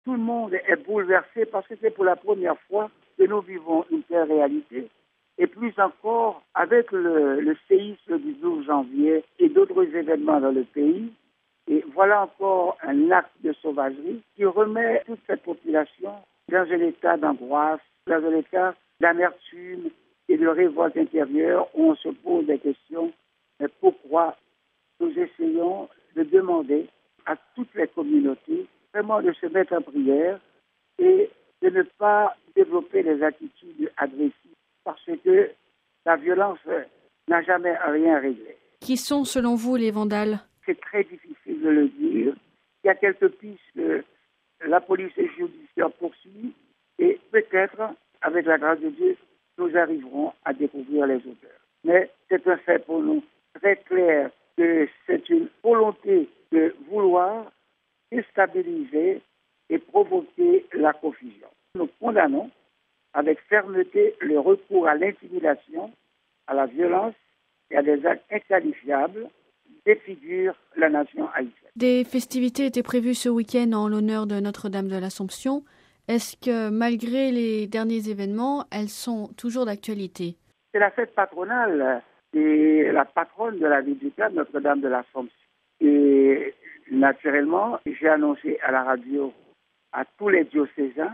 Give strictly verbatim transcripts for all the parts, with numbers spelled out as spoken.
tout le monde est bouleversé parce que c'est pour la première fois que nous vivons une telle réalité. Et plus encore, avec le, le séisme du douze janvier et d'autres événements dans le pays, et voilà encore un acte de sauvagerie qui remet toute cette population dans un état d'angoisse, dans un état d'amertume et de révolte intérieure où on se pose des questions. Mais pourquoi nous essayons de demander à toutes les communautés vraiment de se mettre en prière et de ne pas développer des attitudes agressives parce que la violence n'a jamais rien réglé. Qui sont selon vous les vandales ? C'est très difficile de le dire. Il y a quelques pistes que la police judiciaire poursuit et peut-être, avec la grâce de Dieu, nous arriverons à découvrir les auteurs. Mais c'est un fait pour nous très clair que c'est une volonté de vouloir déstabiliser et provoquer la confusion. Nous condamnons avec fermeté le recours à l'intimidation, à la violence et à des actes inqualifiables défigurent la nation haïtienne. Des festivités étaient prévues ce week-end en l'honneur de Notre-Dame de l'Assomption. Est-ce que, malgré les derniers événements, elles sont toujours d'actualité ? C'est la fête patronale et la patronne de la ville du Cap, Notre-Dame de l'Assomption. Et naturellement, j'ai annoncé à la radio à tous les diocésains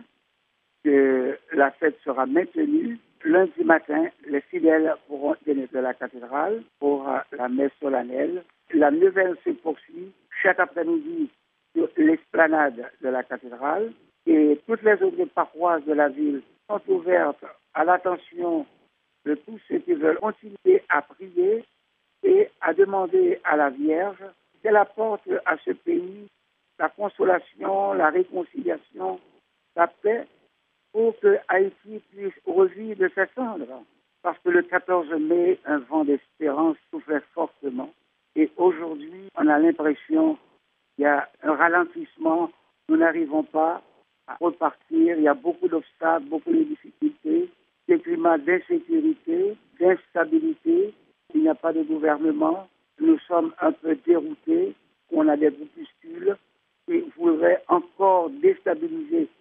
que la fête sera maintenue. Lundi matin, les fidèles pourront venir de la cathédrale pour la messe solennelle. La neuvaine se poursuit chaque après-midi sur l'esplanade de la cathédrale et toutes les autres paroisses de la ville sont ouvertes à l'attention de tous ceux qui veulent continuer à prier et à demander à la Vierge qu'elle apporte à ce pays la consolation, la réconciliation, la paix pour que Haïti puisse revivre de ses cendres. Parce que le quatorze mai, un vent d'espérance soufflait fortement. Et aujourd'hui, on a l'impression qu'il y a un ralentissement. Nous n'arrivons pas à repartir. Il y a beaucoup d'obstacles, beaucoup de difficultés, des climats d'insécurité, d'instabilité. Il n'y a pas de gouvernement. Nous sommes un peu déroutés. On a des groupuscules qui voudraient encore déstabiliser